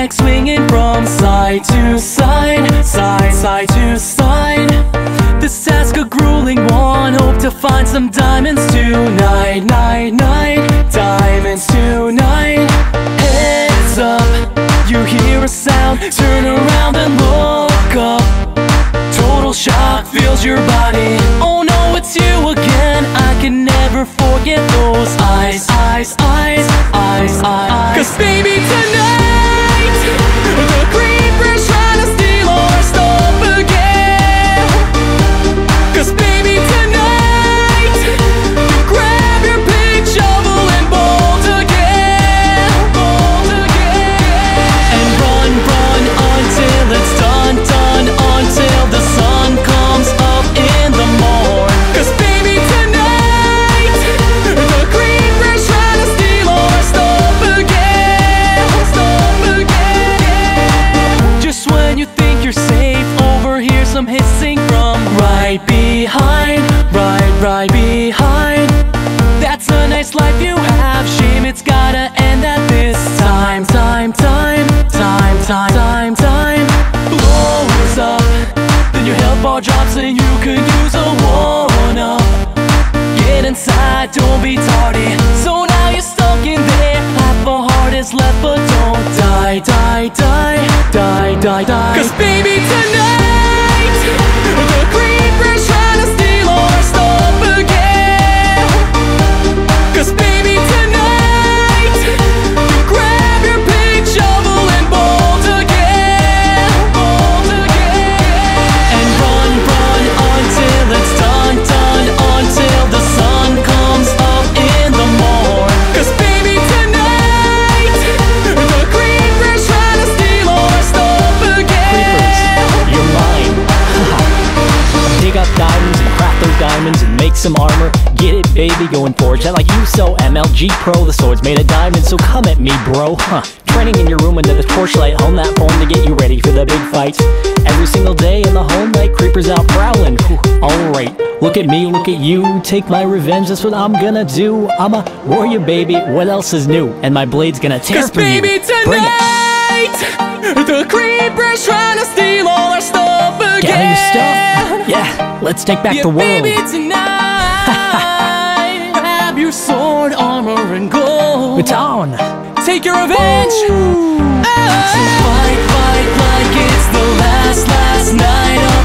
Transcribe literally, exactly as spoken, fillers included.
neck swinging from side to side, side, side to side. This task a grueling one, hope to find some diamonds tonight, night, night, diamonds tonight. Heads up, you hear a sound, turn around and look up. Total shock fills your body, oh no, it's you again. I can never forget those eyes, eyes, eyes, eyes, eyes. Cause baby tonight, the creeper's trying to steal our stuff again. Cause baby tonight, you grab your big shovel and bolt again, bolt again. And run, run until it's done, done, until the sun comes up in the morn. Cause baby tonight, the creeper's trying to steal our stuff again, stuff again. Just when you think you're safe, overhear some hissing from right behind, right, right behind. That's a nice life you have, shame it's gotta end at this time, time, time, time, time, time, time. Blows up, then your health bar drops and you could use a one-up. Get inside, don't be tardy, so now you're stuck in there. Half a heart is left but don't die, die, die, die, die, die. Cause baby tonight, the creeper's trying to steal our stuff again. Cause baby tonight, you grab your big shovel and bolt again, bolt again. And run, run until it's done, done, until the sun comes up in the morn. Cause baby tonight, the creeper's trying to steal our stuff again. Creepers, you're mine. Dig up diamonds and craft those diamonds and make some armor. Get it, baby, going forge that like you so M L G Pro. The sword's made of diamonds, so come at me, bro. Huh. Training in your room under the torchlight, home that phone to get you ready for the big fights. Every single day in the home light, creepers out prowling. Alright, look at me, look at you. Take my revenge, that's what I'm gonna do. I'm a warrior, baby, what else is new? And my blade's gonna tear Cause for you. baby tonight, the creeper's trying to steal all our stuff again. Gather your stuff. Yeah, let's take back Yeah, the world. baby tonight, grab your sword, armor, and gold. It's on. Take your revenge. Oh. So fight, fight like it's the last, last night of